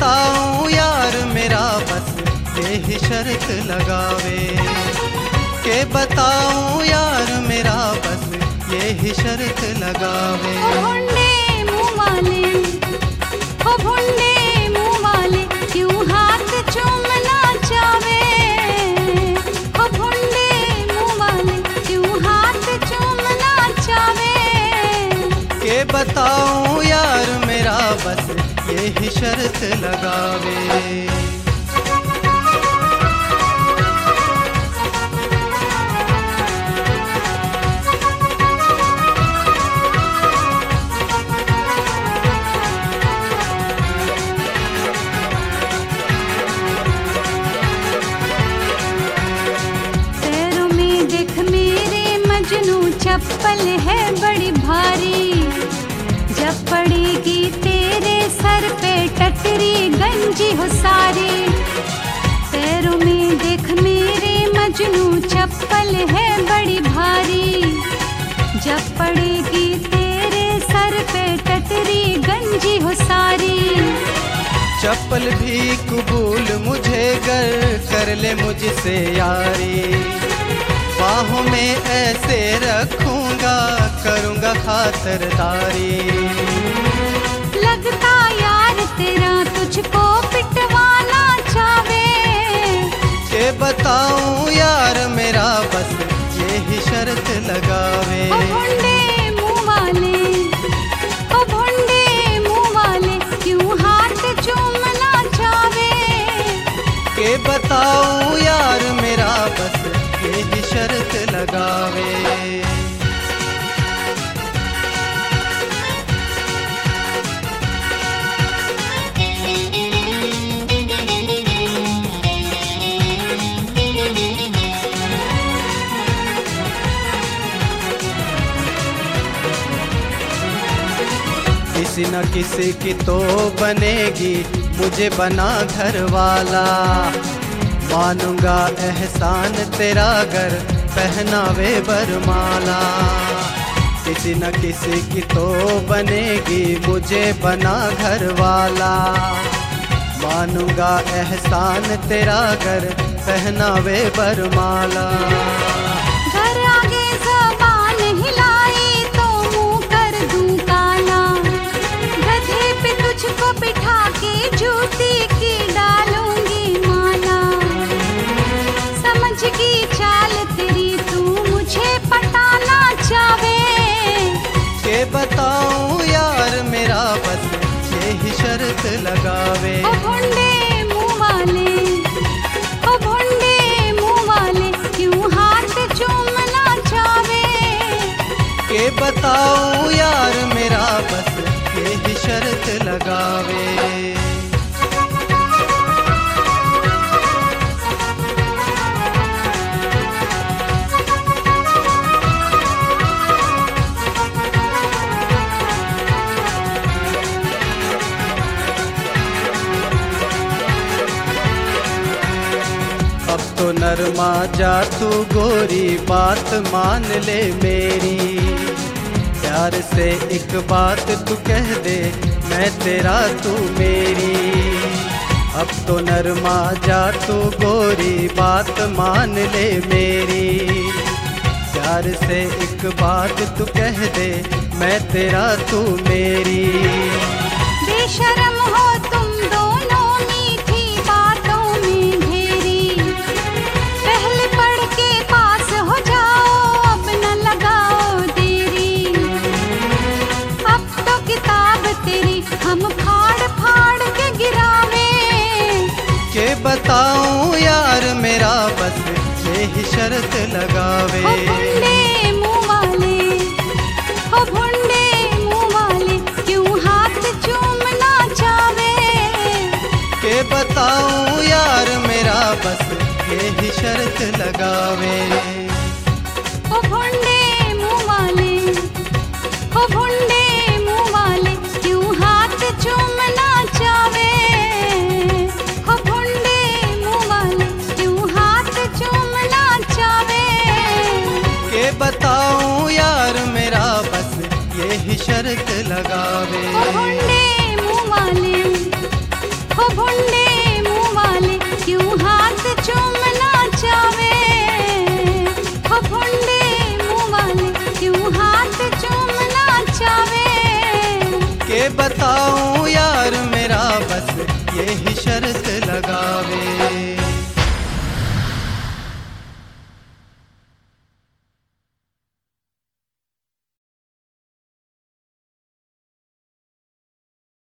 बताऊं यार मेरा बस यही शर्त लगावे, के बताऊं यार मेरा बस यही शर्त लगावे। ओ भुंडे मुँह वाले, ओ भुंडे मुँह वाले, क्यों हाथ चूमना चावे। ओ भुंडे मुँह वाले, क्यों हाथ चूमना चावे। के बताऊं यार मेरा बस यही शर्त लगावे। चप्पल है बड़ी भारी, जब पड़ेगी तेरे सर पे टटरी गंजी हो सारी। पैरों में देख मेरे मजनू चप्पल है बड़ी भारी, जब पड़ेगी तेरे सर पे टटरी गंजी हो सारी। चप्पल भी कबूल मुझे कर ले मुझसे यारी, बाहों में ऐसे रखूंगा करूंगा खातरदारी। लगता यार तेरा तुझको पिटवाना चावे, के बताऊं यार मेरा बस यही शर्त लगावे। ओ भुंडे मुँह वाले, ओ भुंडे मुँह वाले, क्यों हाथ चूमना चावे। के बताऊं यार मेरा बस यही शर्त लगावे। किसी न किसी की तो बनेगी मुझे बना घर वाला, मानूंगा एहसान तेरा घर पहनावे बरमाला। किसी न किसी की तो बनेगी मुझे बना घर वाला, मानूंगा एहसान तेरा घर पहनावे बरमाला। घर आगे ज़बान हिलाई तो मुँह कर दूं काला, गधे पे तुझको बिठा के जूती की डालूंगी माला। समझ की चाल तेरी तू मुझे पटाना चावे, के बताऊं यार मेरा बस यही शर्त लगावे। ओ भुंडे मुँह वाले, ओ भुंडे मुँह वाले, क्यों हाथ चूमना चावे। के बताऊं यार मेरा बस यही शर्त लगावे। अब तो नरमा जा तू गोरी बात मान ले मेरी, प्यार से एक बात तू कह दे मैं तेरा तू मेरी। अब तो नरमा जा तू गोरी बात मान ले मेरी, प्यार से एक बात तू कह दे मैं तेरा तू मेरी। बेशर्म हो तुम दोनों मीठी बातों में घेरी, पहले पढ़ के पास हो जाओ अब न लगाओ देरी। अब तो किताब तेरी हम फाड़ फाड़ के गिरावे, के बताऊं यार मेरा बस यही शर्त लगावे। ओ भुंडे मुँह वाले, ओ भुंडे मुँह वाले, क्यों हाथ चूमना चावे। के बताऊं यार मेरा बस यही शर्त लगावे। ओ भुंडे मुँह वाले, ओ भुंडे मुँह वाले, क्यों हाथ चूमना चावे। ओ भुंडे मुँह वाले, क्यों हाथ चूमना चावे। के बताऊं यार मेरा बस यही शर्त लगावे। ओ भुंडे मुँह वाले, ओ बताऊं यार मेरा, बस यही